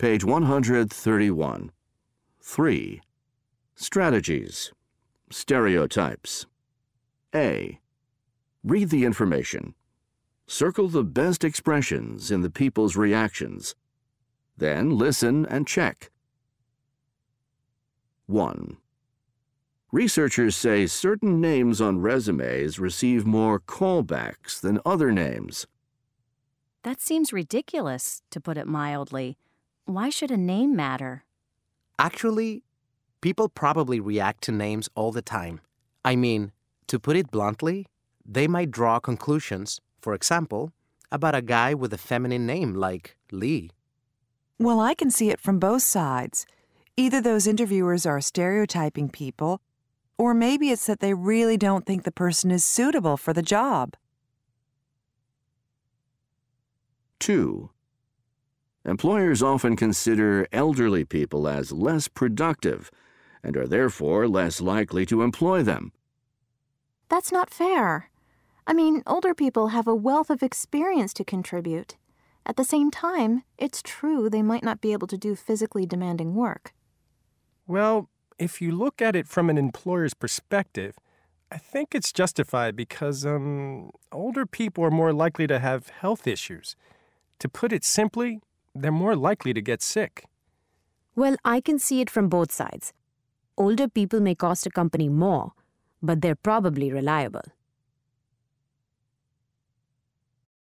Page 131. 3. Strategies. Stereotypes. A. Read the information. Circle the best expressions in the people's reactions. Then listen and check. 1. Researchers say certain names on resumes receive more callbacks than other names. That seems ridiculous, to put it mildly. Why should a name matter? Actually, people probably react to names all the time. I mean, to put it bluntly, they might draw conclusions, for example, about a guy with a feminine name like Lee. Well, I can see it from both sides. Either those interviewers are stereotyping people, or maybe it's that they really don't think the person is suitable for the job. 2. Employers often consider elderly people as less productive and are therefore less likely to employ them. That's not fair. I mean, older people have a wealth of experience to contribute. At the same time, it's true they might not be able to do physically demanding work. Well, if you look at it from an employer's perspective, I think it's justified because older people are more likely to have health issues. To put it simply, they're more likely to get sick. Well, I can see it from both sides. Older people may cost a company more, but they're probably reliable.